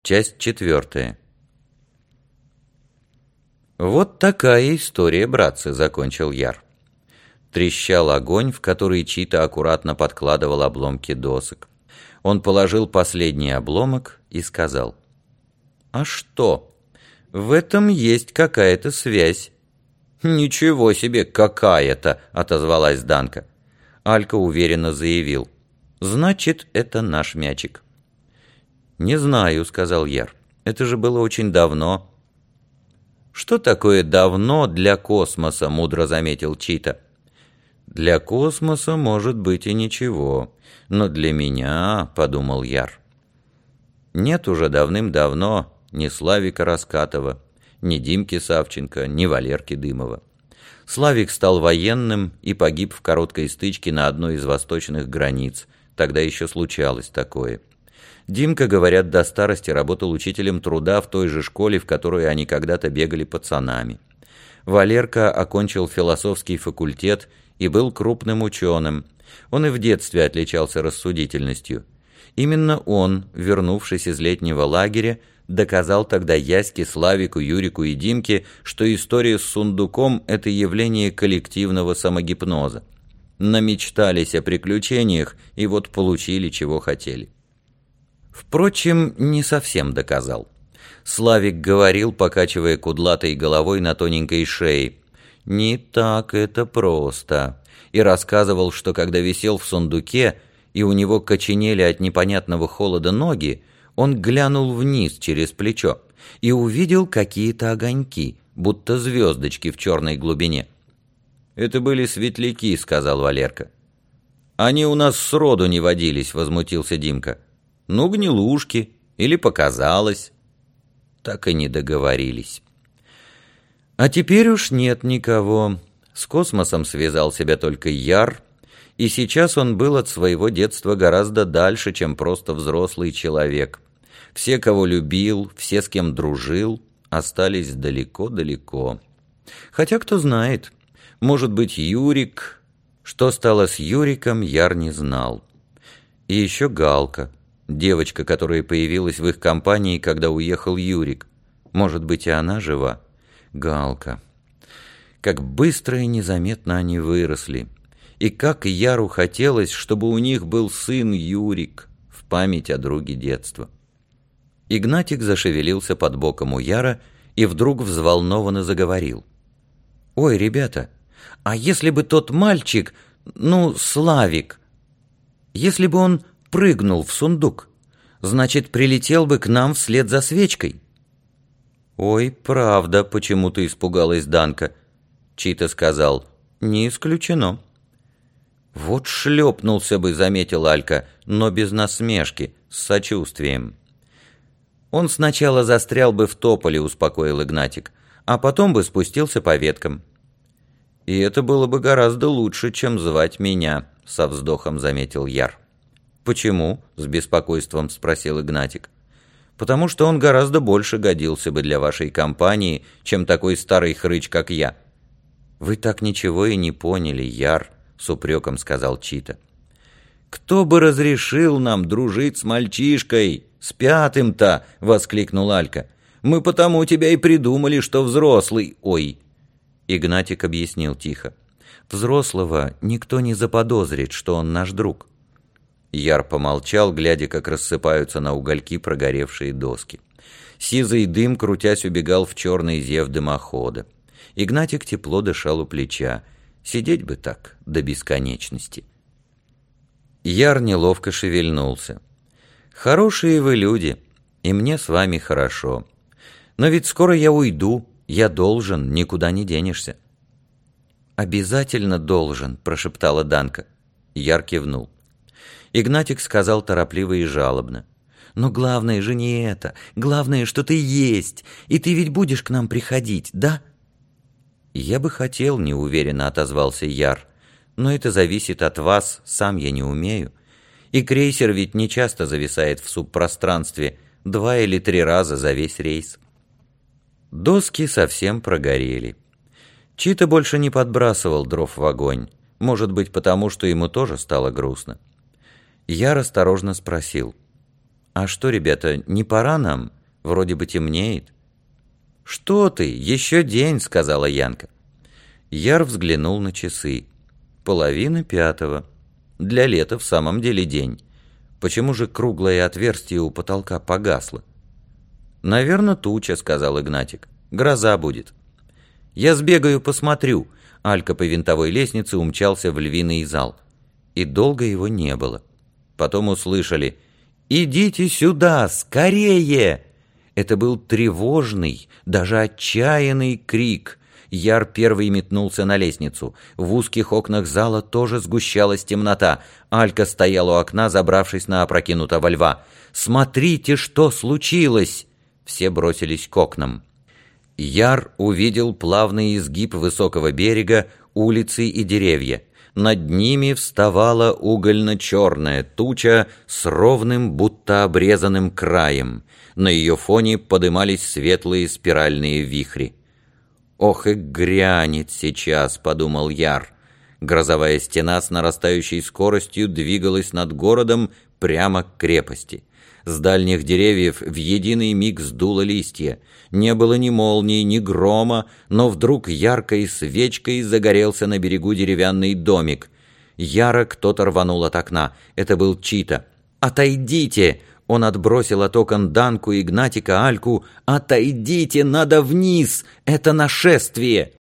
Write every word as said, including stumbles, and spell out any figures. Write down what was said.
Часть четвертая. «Вот такая история, братцы», — закончил Яр. Трещал огонь, в который Чита аккуратно подкладывал обломки досок. Он положил последний обломок и сказал: «А что? В этом есть какая-то связь». «Ничего себе, какая-то!» — отозвалась Данка. Алька уверенно заявил: «Значит, это наш мячик». «Не знаю», — сказал Яр. «Это же было очень давно». «Что такое давно для космоса?» — мудро заметил Чита. «Для космоса, может быть, и ничего. Но для меня, — подумал Яр, — нет уже давным-давно ни Славика Раскатова, ни Димки Савченко, ни Валерки Дымова. Славик стал военным и погиб в короткой стычке на одной из восточных границ. Тогда еще случалось такое. Димка, говорят, до старости работал учителем труда в той же школе, в которую они когда-то бегали пацанами. Валерка окончил философский факультет и был крупным ученым. Он и в детстве отличался рассудительностью. Именно он, вернувшись из летнего лагеря, доказал тогда Яське, Славику, Юрику и Димке, что история с сундуком – это явление коллективного самогипноза. Намечтались о приключениях и вот получили, чего хотели. Впрочем, не совсем доказал. Славик говорил, покачивая кудлатой головой на тоненькой шее: «Не так это просто», и рассказывал, что когда висел в сундуке и у него коченели от непонятного холода ноги, он глянул вниз через плечо и увидел какие-то огоньки, будто звездочки в черной глубине. «Это были светляки», — сказал Валерка. «Они у нас сроду не водились», — возмутился Димка. «Ну, гнилушки, или показалось». Так и не договорились. А теперь уж нет никого. С космосом связал себя только Яр, и сейчас он был от своего детства гораздо дальше, чем просто взрослый человек. Все, кого любил, все, с кем дружил, остались далеко-далеко. Хотя, кто знает, может быть, Юрик... Что стало с Юриком, Яр не знал. И еще Галка, девочка, которая появилась в их компании, когда уехал Юрик. Может быть, и она жива. Галка. Как быстро и незаметно они выросли. И как Яру хотелось, чтобы у них был сын Юрик, в память о друге детства. Игнатик зашевелился под боком у Яра и вдруг взволнованно заговорил: «Ой, ребята, а если бы тот мальчик, ну, Славик, если бы он прыгнул в сундук, значит, прилетел бы к нам вслед за свечкой». «Ой, правда», — почему-то испугалась Данка. Чита сказал: «Не исключено». «Вот шлепнулся бы», — заметил Алька, но без насмешки, с сочувствием. «Он сначала застрял бы в тополе», — успокоил Игнатик, «а потом бы спустился по веткам». «И это было бы гораздо лучше, чем звать меня», — со вздохом заметил Яр. «Почему?» — с беспокойством спросил Игнатик. «Потому что он гораздо больше годился бы для вашей компании, чем такой старый хрыч, как я». «Вы так ничего и не поняли, Яр», — с упреком сказал Чита. «Кто бы разрешил нам дружить с мальчишкой, с пятым-то?» — воскликнул Алька. «Мы потому тебя и придумали, что взрослый...» «Ой!» Игнатик объяснил тихо. «Взрослого никто не заподозрит, что он наш друг». Яр помолчал, глядя, как рассыпаются на угольки прогоревшие доски. Сизый дым, крутясь, убегал в черный зев дымохода. Игнатик тепло дышал у плеча. Сидеть бы так до бесконечности. Яр неловко шевельнулся. «Хорошие вы люди, и мне с вами хорошо. Но ведь скоро я уйду, я должен, никуда не денешься». «Обязательно должен», — прошептала Данка. Яр кивнул. Игнатик сказал торопливо и жалобно: «Но главное же не это. Главное, что ты есть, и ты ведь будешь к нам приходить, да?» «Я бы хотел», — неуверенно отозвался Яр. «Но это зависит от вас, сам я не умею. И крейсер ведь не часто зависает в субпространстве, два или три раза за весь рейс». Доски совсем прогорели. Чита больше не подбрасывал дров в огонь, может быть, потому что ему тоже стало грустно. Я осторожно спросил: «А что, ребята, не пора нам? Вроде бы темнеет». «Что ты, еще день», — сказала Янка. Яр взглянул на часы. Половина пятого. Для лета в самом деле день. Почему же круглое отверстие у потолка погасло? «Наверно, туча», — сказал Игнатик. «Гроза будет». «Я сбегаю, посмотрю». Алька по винтовой лестнице умчался в львиный зал. И долго его не было. Потом услышали: «Идите сюда, скорее!» Это был тревожный, даже отчаянный крик. Яр первый метнулся на лестницу. В узких окнах зала тоже сгущалась темнота. Алька стояла у окна, забравшись на опрокинутого льва. «Смотрите, что случилось!» Все бросились к окнам. Яр увидел плавный изгиб высокого берега, улицы и деревья. Над ними вставала угольно-черная туча с ровным, будто обрезанным краем. На ее фоне подымались светлые спиральные вихри. «Ох и грянет сейчас», — подумал Яр. Грозовая стена с нарастающей скоростью двигалась над городом прямо к крепости. С дальних деревьев в единый миг сдуло листья. Не было ни молнии, ни грома, но вдруг яркой свечкой загорелся на берегу деревянный домик. Яро кто-то рванул от окна. Это был Чита. «Отойдите!» Он отбросил от окон Данку, Игнатика, Альку. «Отойдите! Надо вниз! Это нашествие!»